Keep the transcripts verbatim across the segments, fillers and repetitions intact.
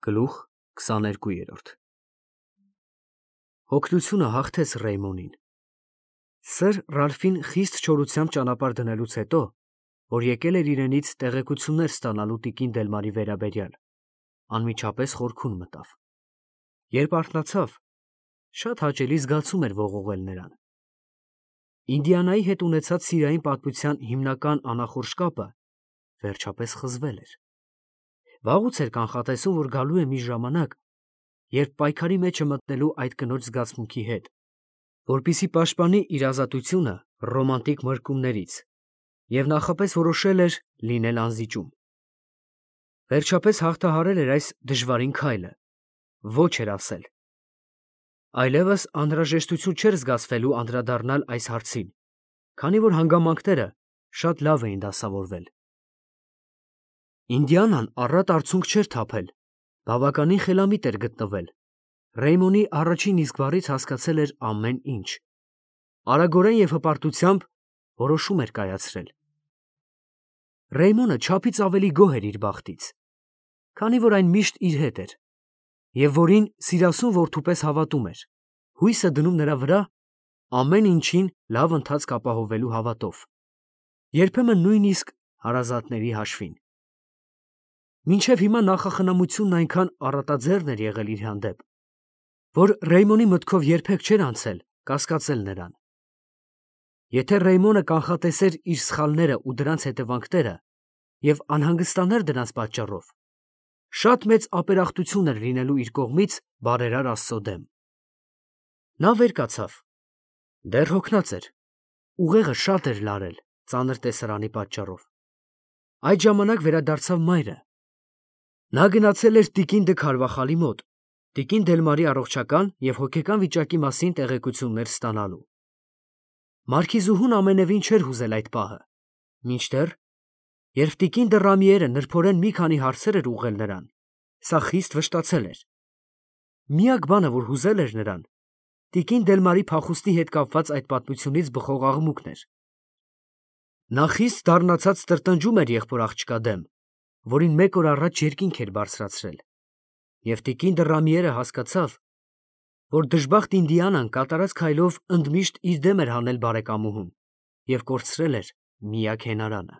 Գլուխ քսաներկու Հոգնությունը հաղթեց Ռեյմոնին։ Սր Ռալֆին խիստ չորությամբ ճանապարհ դնելուց հետո, որ եկել էր իրենից տեղեկություններ ստանալու տիկին Դելմարի վերաբերյալ, անմիջապես խորքում մտավ։ Երբ արթնացավ, շատ հաճելի զգացում էր ողողել նրան։ Ինդիանայի հետ ունեցած սիրային պատմության հիմնական անախորժ կապը վերջապես խզվել էր։ Վաղուց էր կանխատեսում, որ գալու է մի ժամանակ, երբ պայքարի մեջ է մտնելու այդ կնոջ զգացմունքի հետ, որպեսզի պաշտպանի իր ազատությունը ռոմանտիկ մրկումներից, և նախապես որոշել էր լինել անզիջում։ Վերջապես հաղթահարել էր այս դժվարին քայլը, ոչ էր ասել։ Այլևս անհրաժեշտություն չէր զգացվելու անդրադառնալ այս հարցին, քանի որ հանգամանքները շատ լավ էին դասավորվել։ Ինդիանան առատ արցունք չէր թափել, բավականին խելամիտ էր գտնվել, Ռեյմոնի առաջին իսկ բառից հասկացել էր ամեն ինչ, արագորեն և հպարտությամբ որոշում էր կայացրել։ Ռեյմոնը չափից ավելի գոհ էր իր բախտից, քանի որ այն միշտ իր հետ էր, և որին սիրասուն որդու պես հավատում էր, հույսը դնում նրա վրա ամեն ինչին լավ ընթացք ապահովելու հավատով, երբեմն նույնիսկ հարազատների հաշվին։ Մինչև հիմա նախախնամությունն այնքան առատաձեռն էր եղել իր հանդեպ, որ Ռեյմոնի մտքով երբեք չէր անցել կասկածել նրան։ Եթե Ռեյմոնը կանխատեսեր իր սխալները ու դրանց հետևանքները և անհանգստանար դրանց պատճառով, շատ մեծ ապերախտություն էր լինելու իր կողմից բարերար Աստծո դեմ։ Նա վեր կացավ, դեռ հոգնած էր, ուղեղը շատ էր լարել ծանր տեսարանի պատճառով։ Այդ ժամանակ վերադարձավ մայրը։ Նա գնացել էր տիկին Դը Քարվախալի մոտ, տիկին Դելմարի առողջական և հոգեկան վիճակի մասին տեղեկություններ ստանալու։ Մարքիզուհուն ամենևին չէր հուզել այդ պահը, մինչդեռ, երբ տիկին Դը Ռամիերը նրբորեն մի քանի հարցեր էր ուղղել նրան, սա խիստ վշտացել էր։ Միակ բանը, որ հուզել էր նրան, տիկին Դելմարի փախուստի հետ կապված այդ պատմությունից բխող աղմուկն էր։ Նա խիստ դառնացած տրտնջում էր եղբոր աղջկա դեմ, որին մեկ օր առաջ երկինք էր բարձրացրել, և տիկին Դը Ռամիերը հասկացավ, որ դժբախտ Ինդիանան կատարած քայլով ընդմիշտ իր դեմ էր հանել բարեկամուհուն և կորցրել էր միակ հենարանը։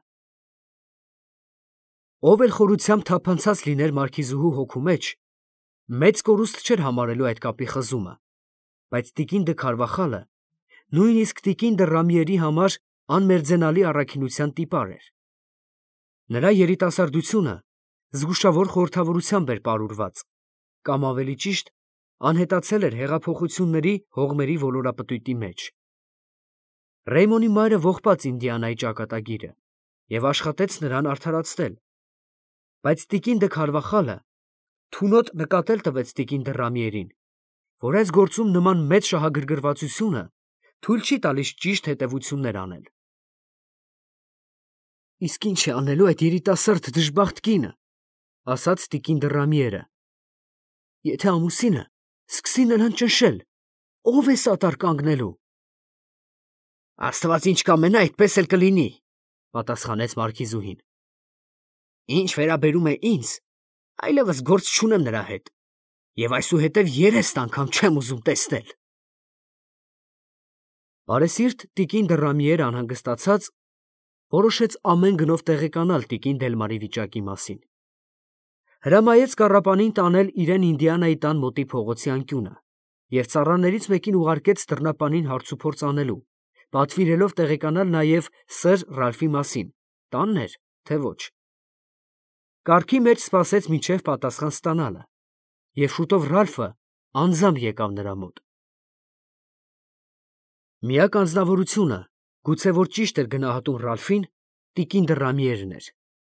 Ով էլ խորությամբ թափանցած լիներ մարքիզուհու հոգու մեջ, մեծ կորուստ չէր համարելու այդ կապի խզումը, բայց տիկին Դը Քարվախալը նույնիսկ տիկին Դը Ռամիերի համար անմերձենալի առաքինության տիպար էր։ Նրա երիտասարդությունը զգուշավոր խորհրդավորությամբ էր պարուրված, կամ ավելի ճիշտ, անհետացել էր հեղափոխությունների հողմերի ոլորապտույտի մեջ։ Ռեյմոնի մայրը ողբաց Ինդիանայի ճակատագիրը և աշխատեց նրան արդարացնել, բայց տիկին Դը Քարվախալը թունոտ նկատել տվեց տիկին Դը Ռամիերին, որ այս գործում նման մեծ շահագրգռվածությունը թույլ չի տալիս ճիշտ հետևություններ անել։ «Իսկ ի՞նչ է անելու այդ երիտասարդ դժբախտ կինը», ֊ ասաց տիկին Դը Ռամիերը, «եթե ամուսինը սկսի նրան ճնշել, ո՞վ է սատար կանգնելու»։ «Աստված ինչ կամենա, այդպես էլ կլինի», ֊ պատասխանեց մարքիզուհին։ «Ինչ վերաբերում է ինձ, այլևս գործ չունեմ նրա հետ, և այսուհետև երեստ անգամ չեմ ուզում տեսնել»։ Բարեսիրտ տիկին Դը Ռամիերն անհանգստացած, որոշեց ամեն գնով տեղեկանալ տիկին Դելմարի վիճակի մասին։ Հրամայեց կառապանին տանել իրեն Ինդիանայի տան մոտի փողոցի անկյունը և ծառաներից մեկին ուղարկեց դռնապանին հարցուփորձ անելու, պատվիրելով տեղեկանալ նաև սըր Ռալֆի մասին, տանն էր, թե ոչ։ Կարգի մեջ սպասեց մինչև պատասխան ստանալը, և շուտով Ռալֆը անձամբ եկավ նրա մոտ։ Միակ անձնավորությունը, գուցե որ ճիշտ էր գնահատում Ռալֆին, տիկին Դը Ռամիերն էր։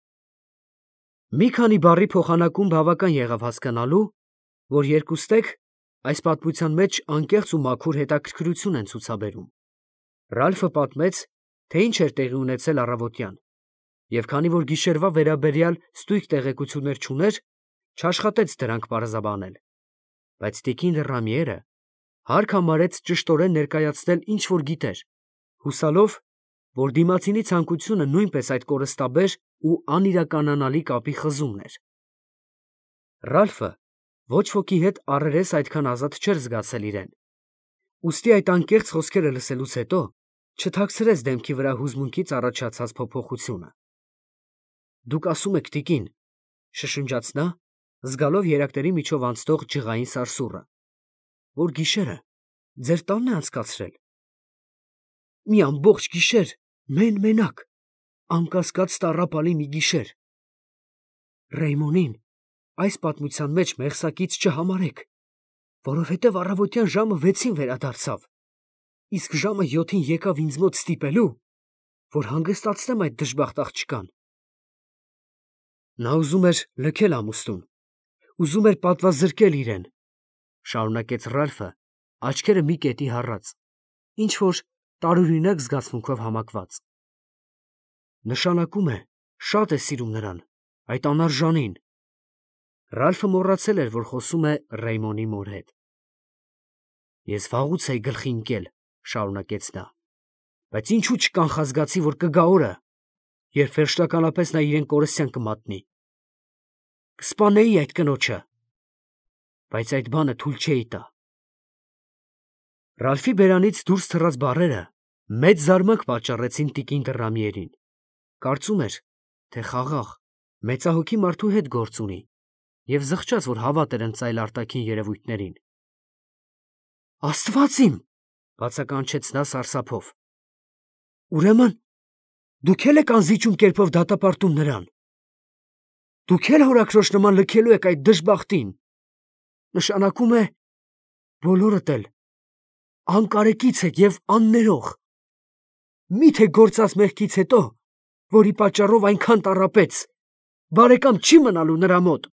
Մի քանի բառի փոխանակում բավական եղավ հասկանալու, որ երկուստեք այս պատմության մեջ անկեղծ ու մաքուր հետաքրքրություն են ցուցաբերում։ Ռալֆը պատմեց, թե ինչ էր տեղի ունեցել առավոտյան, և քանի որ գիշերվա վերաբերյալ ստույգ տեղեկություններ չուներ, չաշխատեց դրանք պարզաբանել, բայց տիկին Դը Ռամիերը հարկ համարեց ճշտորեն ներկայացնել ինչ որ գիտեր, հուսալով, որ դիմացինի ցանկությունը նույնպես այդ կորստաբեր ու անիրականանալի կապի խզումն էր։ Ռալֆը ոչ ոքի հետ առերես այդքան ազատ չէր զգացել իրեն։ Ուստի այդ անկեղծ խոսքերը լսելուց հետո չթաքցրեց դեմքի վրա հուզմունքից առաջացած փոփոխությունը։ Դուք ասում եք տիկին, շշնջաց նա, զգալով երակների միջով անցնող ջղային սարսուռը, որ գիշերը ձեր տանն է անցկացրել։ Մի ամբողջ գիշեր, մեն-մենակ, անկասկած տառապալի մի գիշեր։ Ռեյմոնին այս պատմության մեջ մեղսակից չհամարեք, որովհետև առավոտյան ժամը վեցին վերադարձավ, իսկ ժամը յոթին եկավ ինձ մոտ ստիպելու, որ հանգստացնեմ այդ դժբախտ աղջկան։ Նա ուզում էր լքել ամուսնուն, ուզում էր պատվազրկել իրեն, շարունակեց Ռալֆը, աչքերը մի կետի հառած, ինչ որ տարօրինակ զգացմունքով համակված։ Նշանակում է, շատ է սիրում նրան, այդ անարժանին։ Ռալֆը մոռացել էր, որ խոսում է Ռեյմոնի մոր հետ։ Ես վաղուց էի գլխի ընկել, շարունակեց նա, բայց ինչու չկանխազգացի, որ կգա օրը, երբ վերջնականապես նա իրեն կորստյան կմատնի։ Կսպանեի այդ կնոջը, բայց այդ բանը թույլ չէի տա։ Ռալֆի բերանից դուրս թռած բառերը մեծ զարմանք պատճառեցին տիկին Դռամիերին։ Կարծում էր, թե խաղաղ, մեծահոգի մարդու հետ գործ ունի և զղջաց, որ հավատ էր ընծայել արտաքին երևույթներին։ Աստված իմ, բացականչեց նա սարսափով։ Ուրեմն դուք էլ եք անզիջում կերպով դատապարտում նրան։ Դուք էլ հորաքրոջ նման լքելու եք այդ դժբախտին։ Նշանակում է, բոլորդ էլ անկարեկից եք և աններող։ Մի՞թե գործած մեղքից հետո, որի պատճառով այնքան տառապեց, բարեկամ չի մնալու նրա մոտ։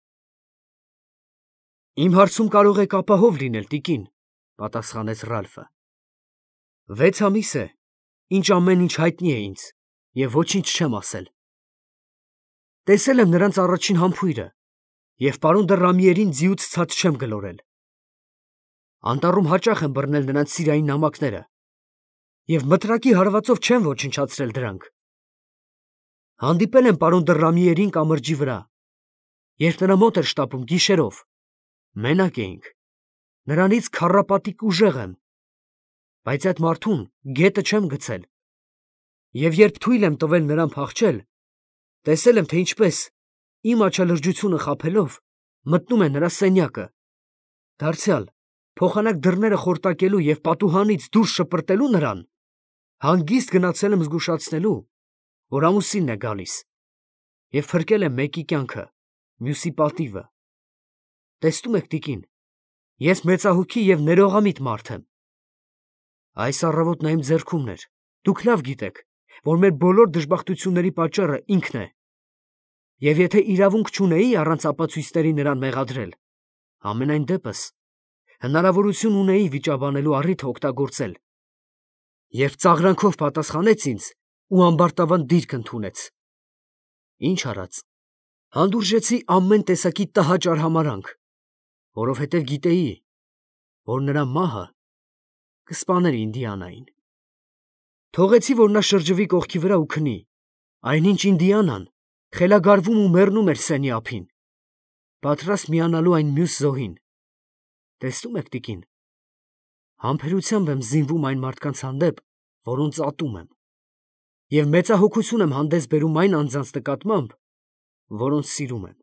Իմ հարցում կարող եք ապահով լինել, տիկին, պատասխանեց Ռալֆը։ Վեց ամիս է, ինչ ամեն ինչ հայտնի է ինձ, և ոչինչ չեմ ասել։ Տեսել եմ նրանց առաջին համբույրը, և պարոն Դռամիերին ձիուց ցած չեմ գլորել։ Անտառում հաճախ եմ բռնել նրանց սիրային նամակները, և մտրակի հարվածով չեմ ոչնչացրել դրանք։ Հանդիպել եմ պարոն Դռամիերին կամրջի վրա, երբ նրա մոտ էր շտապում գիշերով։ Մենակ էինք, նրանից քառապատիկ ուժեղ եմ, բայց այդ մարդուն գետը չեմ գցել, և երբ թույլ եմ տվել նրան փախչել, տեսել եմ, թե ինչպես, իմ աչալրջությունը խաբելով, մտնում է նրա սենյակը, դարձյալ, փոխանակ դռները խորտակելու և պատուհանից դուրս շպրտելու նրան, հանգիստ գնացել եմ զգուշացնելու, որ ամուսինն է գալիս, և փրկել եմ մեկի կյանքը, մյուսի պատիվը։ Տեսնում եք, տիկին, ես մեծահոգի և ներողամիտ մարդ եմ։ Այս առավոտն նա իմ ձեռքումն էր, դուք լավ գիտեք, որ մեր բոլոր դժբախտությունների պատճառը ինքն է, և եթե իրավունք չունեի առանց ապացույցների նրան մեղադրել, համենայն դեպս հնարավորություն ունեի վիճաբանելու առիթը օգտագործել, երբ ծաղրանքով պատասխանեց ինձ ու ամբարտավան դիրք ընդունեց։ Ինչ արած, հանդուրժեցի ամեն տեսակի տհաճ արհամարհանք, որովհետև գիտեի, որ նրա մահը կսպաներ Ինդիանային։ Թողեցի, որ նա շրջվի կողքի վրա ու քնի, այնինչ Ինդիանան խելագարվում ու մեռնում էր սենի ափին, պատրաստ միանալու այն մյուս զոհին։ Տեսնում եք, տիկին, համբերությամբ եմ զինվում այն մարդկանց հանդեպ, որոնց ատում եմ, և մեծահոգություն եմ հանդես բերում այն անձանց նկատմամբ, որոնց սիրում եմ։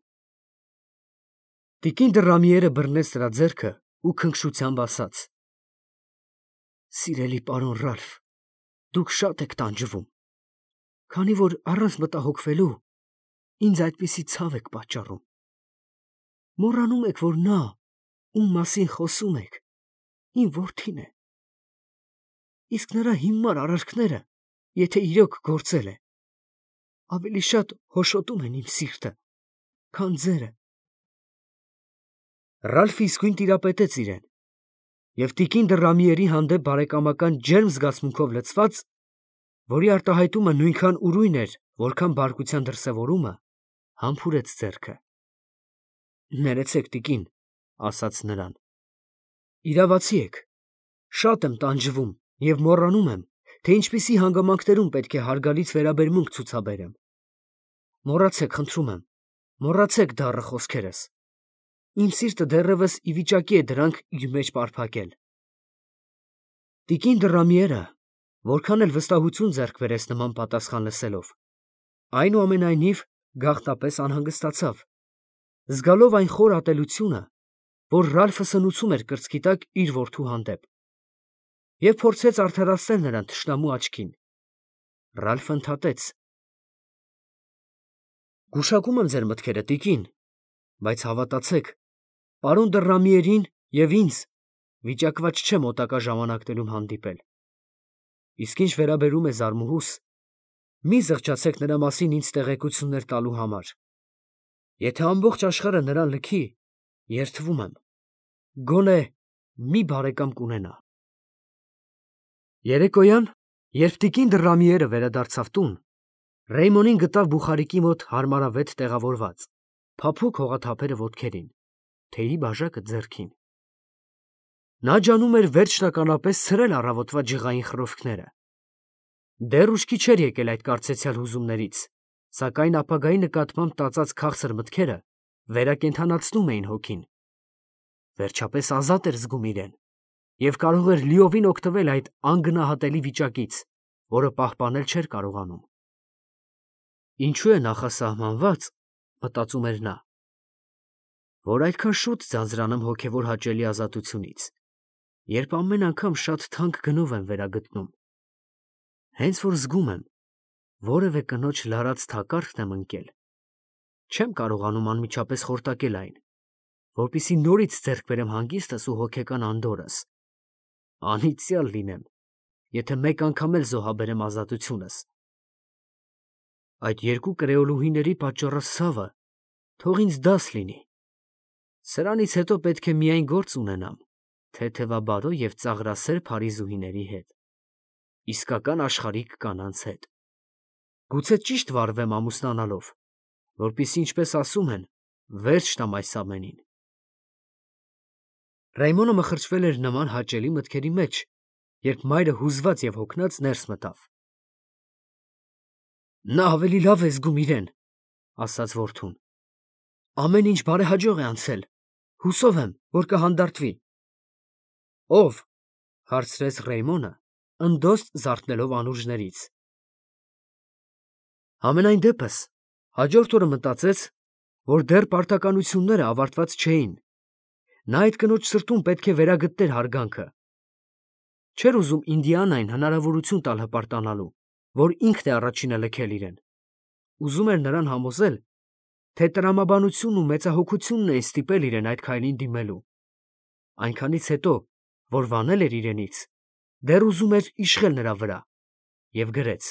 Տիկին Դռամիերը բռնեց նրա ձեռքը ու քնքշությամբ ասաց. Սիրելի պարոն Ռալֆ, դուք շատ եք տանջվում, քանի որ առանց մտահոգվելու ինձ այդպիսի ցավ եք պատճառում։ Մոռանում եք, որ նա, ում մասին խոսում եք, իմ որդին է, իսկ նրա հիմար արարքները, եթե իրոք գործել է, ավելի շատ հոշոտում են իմ սիրտը, քան ձերը։ Ռալֆը իսկույն տիրապետեց իրեն, և տիկին Դռամիերի հանդեպ բարեկամական ջերմ զգացմունքով լցված, որի արտահայտումը նույնքան ուրույն էր, որքան բարկության դրսևորումը, համբուրեց ձեռքը։ Ներեցեք, տիկին, ասաց նրան, իրավացի եք, շատ եմ տանջվում և մոռանում եմ, թե ինչպիսի հանգամանքներում պետք է հարգալից վերաբերմունք ցուցաբերեմ։ Մոռացեք, խնդրում եմ, մոռացեք դառը խոսքերս։ Իմ սիրտը դեռևս ի վիճակի է դրանք իր մեջ պարփակել։ Տիկին Դռամիերը, որքան էլ վստահություն ձեռք բերեց նման պատասխան լսելով, այնուամենայնիվ գաղտնապես անհանգստացավ, զգալով այն խոր ատելությունը, որ Ռալֆը սնուցում էր կրծքի տակ իր որդու հանդեպ, և փորձեց արդարացնել նրան թշնամու աչքին։ Ռալֆը ընդհատեց. «Գուշակում եմ ձեր մտքերը, տիկին, բայց հավատացեք, պարոն Դռամիերին և ինձ վիճակված չեմ մոտակա ժամանակներում հանդիպել։ Իսկ ինչ վերաբերում է Զարմուհուս, մի զղջացեք նրա մասին ինձ տեղեկություններ տալու համար։ Եթե ամբողջ աշխարհը նրան լքի, երդվում եմ, գոնե մի բարեկամ կունենա»։ Երեկոյան, երբ տիկին Դռամիերը վերադարձավ տուն, Ռեյմոնին գտավ բուխարիկի մոտ հարմարավետ տեղավորված, փափուկ հողաթափերը ոտքերին, թեյի բաժակը ձեռքին։ Նա ջանում էր վերջնականապես ցրել առավոտվա ջղային խռովքները։ Դեռ ուշքի չէր եկել այդ կարծեցյալ հուզումներից, սակայն ապագայի նկատմամբ տածած քաղցր մտքերը վերակենդանացնում էին հոգին։ Վերջապես ազատ էր զգում իրեն և կարող էր լիովին օգտվել այդ անգնահատելի վիճակից, որը պահպանել չէր կարողանում։ Ինչու է նախասահմանված, մտածում էր նա, որ այդքան շուտ ձանձրանամ հոգևոր հաճելի ազատությունից, երբ ամեն անգամ շատ թանկ գնով եմ վերագտնում։ Հենց որ զգում եմ, որևէ կնոջ լարած թակարդն եմ ընկել, չեմ կարողանում անմիջապես խորտակել այն, որպեսզի նորից ձեռք բերեմ հանգիստս ու հոգեկան անդորրս։ Անիծյալ լինեմ, եթե մեկ անգամ էլ զոհաբերեմ ազատությունս։ Այդ երկու կրեոլուհիների պատճառած ցավը թող ինձ դաս լինի։ Սրանից հետո պետք է միայն գործ ունենամ թեթևաբարո և ծաղրասեր փարիզուհիների հետ, իսկական աշխարհիկ կանանց հետ։ Գուցե ճիշտ վարվեմ ամուսնանալով, որպեսզի, ինչպես ասում են, վերջ տամ այս ամենին։ Ռեյմոնը մխրճվել էր նման հաճելի մտքերի մեջ, երբ մայրը հուզված և հոգնած ներս մտավ։ Նա ավելի լավ է զգում իրեն, ասաց որդուն։ Ամեն ինչ բարեհաջող է անցել, հուսով եմ, որ կհանդարտվի։ Ո՞վ, հարցրեց Ռեյմոնը, ընդոստ զարթնելով անուրջներից։ Համենայն դեպս, հաջորդ օրը մտածեց, որ դեռ պարտականությունները ավարտված չէին։ Նա այդ կնոջ սրտում պետք է վերագտներ հարգանքը։ Չէր ուզում Ինդիանային հնարավորություն տալ հպարտանալու, որ ինքն է առաջինը լքել իրեն։ Ուզում էր նրան համոզել, թե տրամաբանությունն ու մեծահոգությունն էին ստիպել իրեն այդ քայլին դիմելու։ Այնքանից հետո, որ վանել էր իրենից, դեռ ուզում էր իշխել նրա վրա, և գրեց.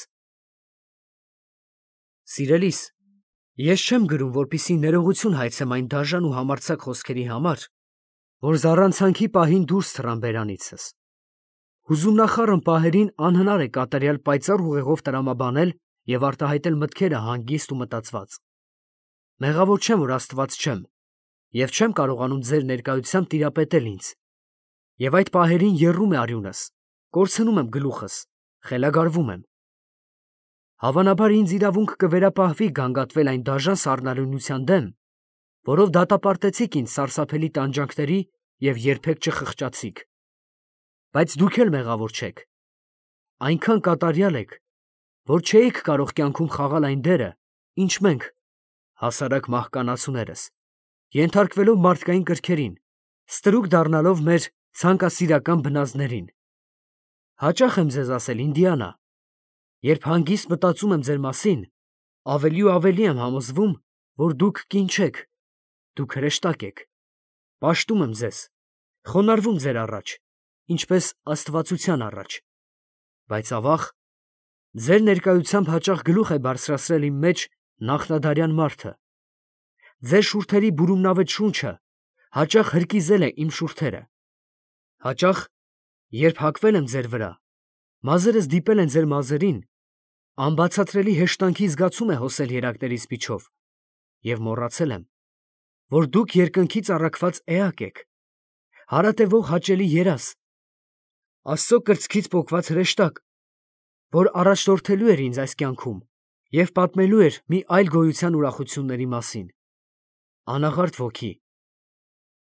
Սիրելիս, ես չեմ գրում, որպեսզի ներողություն հայցեմ այն դաժան ու համարձակ խոսքերի համար, որ զառանցանքի պահին դուրս թռան բերանիցս։ Հուզումնախառն պահերին անհնար է կատարյալ պայծառ ուղեղով տրամաբանել և արտահայտել մտքերը հանգիստ ու մտածված։ Մեղավոր չեմ, որ Աստված չեմ, և չեմ կարողանում ձեր ներկայությամբ տիրապետել ինձ, և այդ պահերին եռում է արյունս, կորցնում եմ գլուխս, խելագարվում եմ։ Հավանաբար ինձ իրավունք կվերապահվի գանգատվել այն դաժան սառնարյունության դեմ, որով դատապարտեցիք ինձ սարսափելի տանջանքների և երբեք չխղճացիք։ Բայց դուք էլ մեղավոր չեք։ Այնքան կատարյալ եք, որ չէիք կարող կյանքում խաղալ այն դերը, ինչ մենք, հասարակ մահկանացուներս, ենթարկվելով մարդկային կրքերին, ստրուկ դառնալով մեր ցանկասիրական բնազդներին։ Հաճախ եմ ձեզ ասել, Ինդիանա, երբ հանգիստ մտածում եմ ձեր մասին, ավելի ու ավելի եմ համոզվում, որ դուք կին չեք, դուք հրեշտակ եք։ Պաշտում եմ ձեզ, խոնարհվում ձեր առաջ, ինչպես աստվածության առաջ։ Բայց ավաղ, ձեր ներկայությամբ հաճախ գլուխ է բարձրացրել իմ մեջ նախնադարյան մարդը։ Ձեր շուրթերի բուրումնավետ շունչը հաճախ հրկիզել է իմ շուրթերը։ Հաճախ, երբ հակվել եմ ձեր վրա, մազերս դիպել են ձեր մազերին, անբացատրելի հեշտանքի զգացում է հոսել երակներիս միջով, և մոռացել եմ, որ դուք երկնքից առաքված էակ եք, հարատևող հաճելի երազ, Աստծո կրծքից պոկված հրեշտակ, որ առաջնորդելու էր ինձ այս կյանքում և պատմելու էր մի այլ գոյության ուրախությունների մասին։ Անաղարտ ոգի,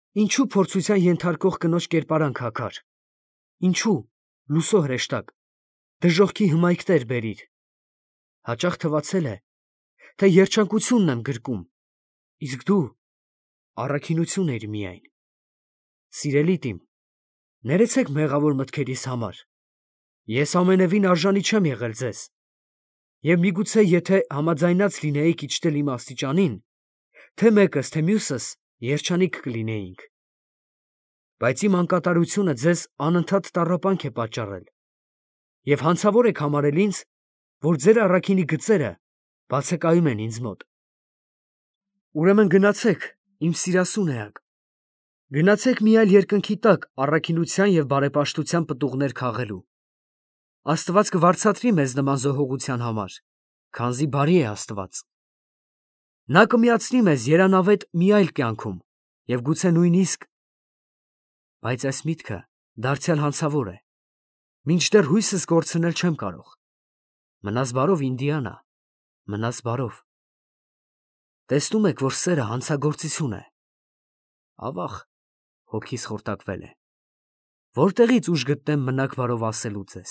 Ինչու փորձության ենթարկող կնոջ կերպարանք հագար։ Ինչու լուսո հրեշտակ, դժոխքի հմայքներ բերիր։ Հաճախ թվացել է, թե երջանկությունն եմ գրկում, իսկ դու առաքինություն էիր միայն։ Սիրելի տիմ, ներեցեք մեղավոր մտքերիս համար, ես ամենևին արժանի չեմ եղել ձեզ, և միգուցե եթե համաձայնած լինեիք իջնել իմ աստիճանին, թե մեկս, թե մյուսս երջանիկ կլինեինք։ Բայց իմ անկատարությունը ձեզ անընդհատ տառապանք է պատճառել, և հանցավոր եք համարել ինձ, որ ձեր առաքինի գծերը բացակայում են ինձ մոտ։ Ուրեմն գնացեք, իմ սիրասուն էակ, գնացեք մի այլ երկնքի տակ առաքինության և բարեպաշտության պտուղներ քաղելու։ Աստված կվարձատրի մեզ նման զոհողության համար, քանզի բարի է Աստված։ Նա կմիացնի մեզ երանավետ մի այլ կյանքում և գուցե նույնիսկ… Բայց այս միտքը դարձյալ հանցավոր է, մինչդեռ հույսս կորցնել չեմ կարող։ Մնաս բարով, Ինդիանա, մնաս բարով։ Տեսնում եք, որ սերը հանցագործություն է։ Ավաղ, հոգիս խորտակվել է։ Որտեղից ուժ գտնեմ մնաք բարով ասելու ձեզ։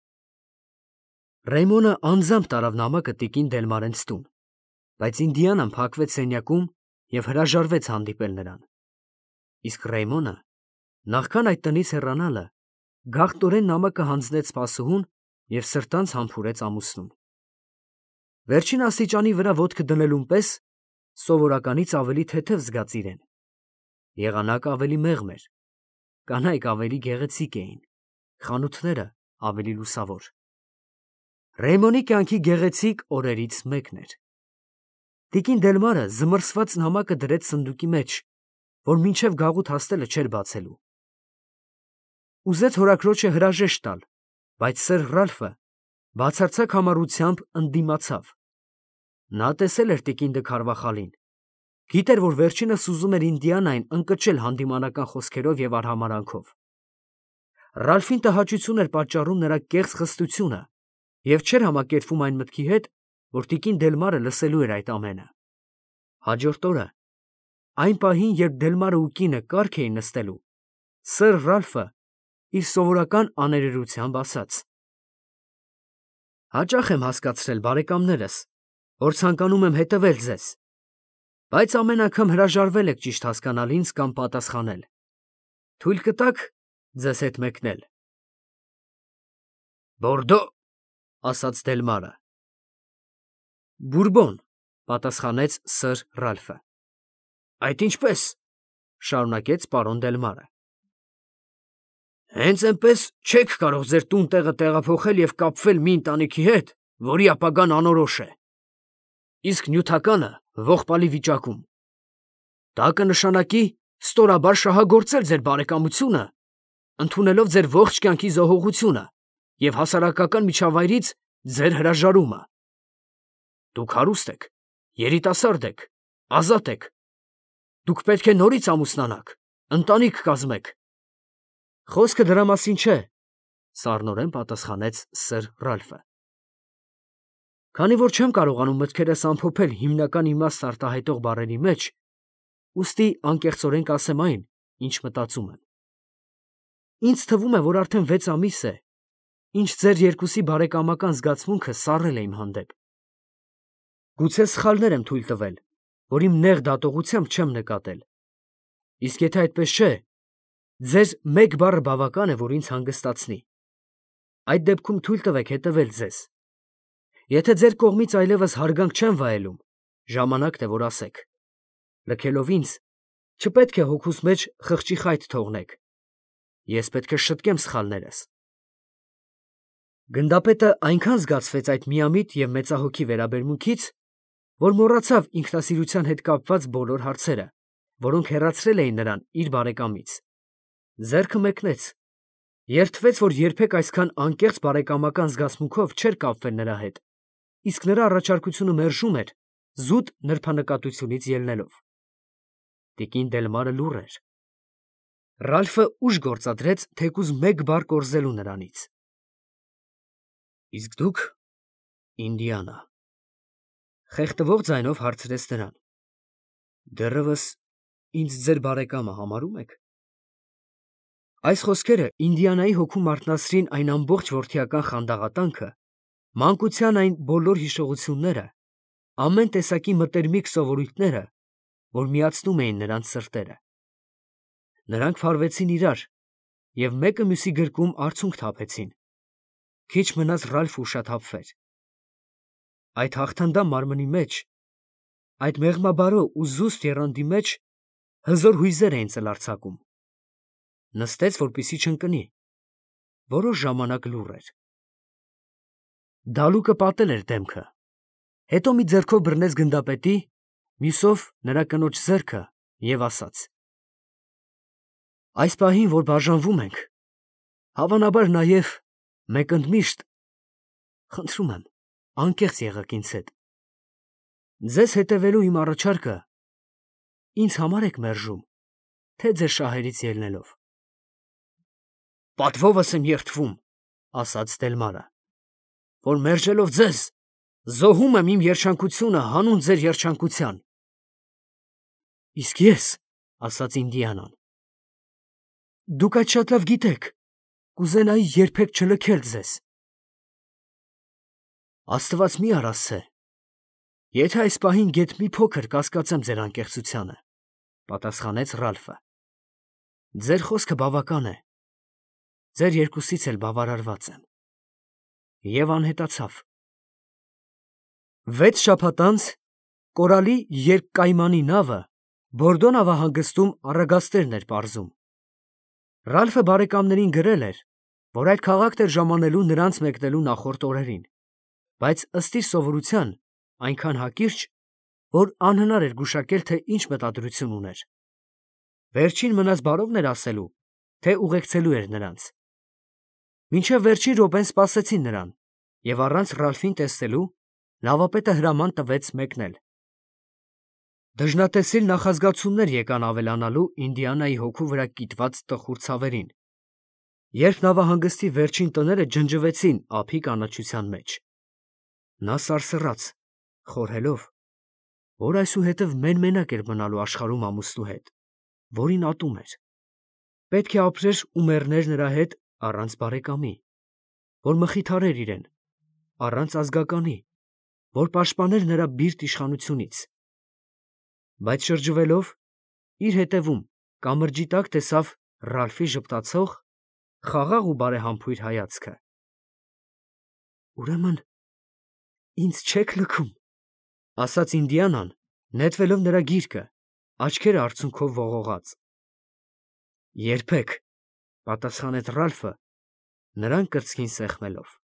Ռեյմոնը անձամբ տարավ նամակը տիկին Դելմարենց տուն, բայց Ինդիանան փակվեց սենյակում և հրաժարվեց հանդիպել նրան։ Իսկ Ռեյմոնը, նախքան այդ տնից հեռանալը, գաղտնորեն նամակը հանձնեց սպասուհուն և սրտանց համբուրեց ամուսնուն։ Վերջին աստիճանի վրա ոտքը դնելուն պես սովորականից ավելի թեթև զգաց իրեն։ Եղանակը ավելի մեղմ էր, կանայք ավելի գեղեցիկ էին, խանութները ավելի լուսավոր։ Ռեյմոնի կյանքի գեղեցիկ օրերից մեկն էր։ Տիկին Դելմարը զմռսված նամակը դրեց սնդուկի մեջ, որ մինչև գաղութ հասնելը չէր բացելու։ Ուզեց հորաքրոջը հրաժեշտ տալ, բայց սըր Ռալֆը բացարձակ համառությամբ ընդդիմացավ։ Նա տեսել էր տիկին Դքարվախալին, գիտեր, որ վերջինս ուզում էր Ինդիանային ընկճել հանդիմանական խոսքերով և արհամարհանքով։ Ռալֆին տհաճություն էր պատճառում նրա կեղծ խստությունը և չէր համակերպվում այն մտքի հետ, որ տիկին Դելմարը լսելու էր այդ ամենը։ Հաջորդ օրը, այն պահին, երբ Դելմարը ու կինը կառք էին նստելու, սըր Ռալֆը իր սովորական աներևույթամբ ասաց. «Հաճախ եմ հասկացրել, բարեկամներս, որ ցանկանում եմ հետևել ձեզ, բայց ամեն անգամ հրաժարվել եք ճիշտ հասկանալ ինձ կամ պատասխանել։ Թույլ կտա՞ք ձեզ հետ մեկնել»։ «Բորդո», ասաց Դելմարը։ «Բուրբոն», պատասխանեց սըր Ռալֆը։ «Այդ ինչպե՞ս», շարունակեց պարոն Դելմարը։ «Հենց էնպես չեք կարող ձեր տուն֊տեղը տեղափոխել և կապվել մի ընտանիքի հետ, որի ապագան անորոշ է, իսկ նյութականը ողբալի վիճակում։ Դա կնշանակի ստորաբար շահագործել ձեր բարեկամությունը, ընդունելով ձեր ողջ կյանքի զոհողությունը և հասարակական միջավայրից ձեր հրաժարումը։ Դուք հարուստ եք, երիտասարդ եք, ազատ եք։ Դուք պետք է նորից ամուսնանաք, ընտանիք կազմեք»։ «Խոսքը դրա մասին չէ», սառնորեն պատասխանեց սըր Ռալֆը։ «Քանի որ չեմ կարողանում մտքերս ամփոփել հիմնական իմաստ արտահայտող բառերի մեջ, ուստի անկեղծորեն կասեմ այն, ինչ մտածում եմ։ Ինձ թվում է, որ արդեն վեց ամիս է, ինչ ձեր երկուսի բարեկամական զգացմունքը սառել է իմ հանդեպ։ Գուցե սխալներ եմ թույլ տվել, որ իմ նեղ դատողությամբ չեմ նկատել։ Իսկ եթե այդպես չէ, ձեր մեկ բառը բավական է, որ ինձ հանգստացնի։ Այդ դեպքում թույլ տվեք հետևել ձեզ։ Եթե ձեր կողմից այլևս հարգանք չեմ վայելում, ժամանակն է, որ ասեք։ Լքելով ինձ, չպետք է հոգուս մեջ խղճի խայտ թողնեք։ Ես պետք է շտկեմ սխալներս։ Գնդապետը այնքան զգացվեց այդ միամիտ և մեծահոգի վերաբերմունքից, որ մոռացավ ինքնասիրության հետ կապված բոլոր հարցերը, որոնք հեռացրել էին նրան իր բարեկամից։ Ձեռքը մեկնեց, երդվեց, որ երբեք այսքան անկեղծ բարեկամական զգացմունքով չէր կապվել նրա հետ, իսկ նրա առաջարկությունը մերժում էր, զուտ նրբանկատությունից ելնելով։ Տիկին Դելմարը լուռ էր։ Ռալֆը ուժ գործադրեց թեկուզ մեկ բառ կորզելու նրանից։ «Իսկ դուք, Ինդիանա», խեղդվող ձայնով հարցրեց նրան, «դեռևս ինձ ձեր բարեկամը համարում եք։ Այս խոսքերը Ինդիանայի հոգու մարտնացրին այն ամբողջ որդիական խանդաղատանքը, մանկության այն բոլոր հիշողությունները, ամեն տեսակի մտերմիկ սովորույթները, որ միացնում էին նրանց սրտերը։ Նրանք փարվեցին իրար և մեկը մյուսի գրկում արցունք թափեցին։ Քիչ մնաց Ռալֆը ուշաթափվեր։ Այդ հաղթանդամ մարմնի մեջ, այդ մեղմաբարո ու զուսպ եռանդի մեջ հզոր հույզեր էին ծլարձակում։ Նստեց, որպեսզի չընկնի, որոշ ժամանակ լուռ էր։ Դալուկը պատել էր դեմքը, հետո մի ձեռքով բռնեց գնդապետի, մյուսով նրա կնոջ ձեռքը և ասաց. «Այս պահին, որ բաժանվում ենք, հավանաբար նաև մեկ ընդմիշտ, խնդրում եմ, անկեղծ եղեք ինձ հետ։ Ձեզ հետևելու իմ առաջարկը ինձ համար եք մերժում, թե ձեր շահերից ելնելով»։ «Պատվովս եմ երդվում, ֊ ասաց Դելմարը, ֊ որ մերժելով ձեզ, զոհում եմ իմ երջանկությունը հանուն ձեր երջանկության»։ «Իսկ ես, ֊ ասաց Ինդիանան, ֊ դուք այդ շատ լավ գիտեք, կուզենայի երբեք չլքել ձեզ»։ «Աստված մի արա, սե, եթե այս պահին գեթ մի փոքր կասկածեմ ձեր անկեղծությանը, ֊ պատասխանեց Ռալֆը, ֊ ձեր խոսքը բավական է, ձեր երկուսից էլ բավարարված եմ։ Եվ անհետացավ։ Վեց շաբաթ անց կորալի երկկայմանի նավը Բորդո նավահանգստում առագաստերն էր պարզում։ Ռալֆը բարեկամներին գրել էր, որ այդ քաղաքն էր ժամանելու նրանց մեկնելու նախորդ օրերին, բայց ըստ իր սովորության այնքան հակիրճ, որ անհնար էր գուշակել, թե ինչ մտադրություն ուներ։ Վերջին մնաց բարովն էր ասելու, թե ուղեկցելու էր նրանց։ Մինչև վերջին րոպեն սպասեցին նրան, և առանց Ռալֆին տեսնելու նավապետը հրաման տվեց մեկնել։ Դժնատեսիլ նախազգացումներ եկան ավելանալու Ինդիանայի հոգու վրա կիտված տխուր ցավերին, երբ նավահանգստի վերջին տները ջնջվեցին ափի կանաչության մեջ։ Նա սարսռաց, խորհելով, որ այսուհետև մեն֊մենակ էր մնալու աշխարհում ամուսնու հետ, որին ատում էր։ Պետք է ապրեր ու մեռներ նրա հետ առանց բարեկամի, որ մխիթարեր իրեն, առանց ազգականի, որ պաշտպաներ նրա բիրտ իշխանությունից։ Բայց շրջվելով, իր հետևում կամրջի տակ տեսավ Ռալֆի ժպտացող, խաղաղ ու բարեհամբույր հայացքը։ «Ուրեմն ինձ չեք լքում, ֊ ասաց Ինդիանան, նետվելով նրա գիրկը, աչքերը արցունքով ողողած։ «Երբեք, ֊ պատասխանեց Ռալֆը, նրան կրծքին սեղմելով»։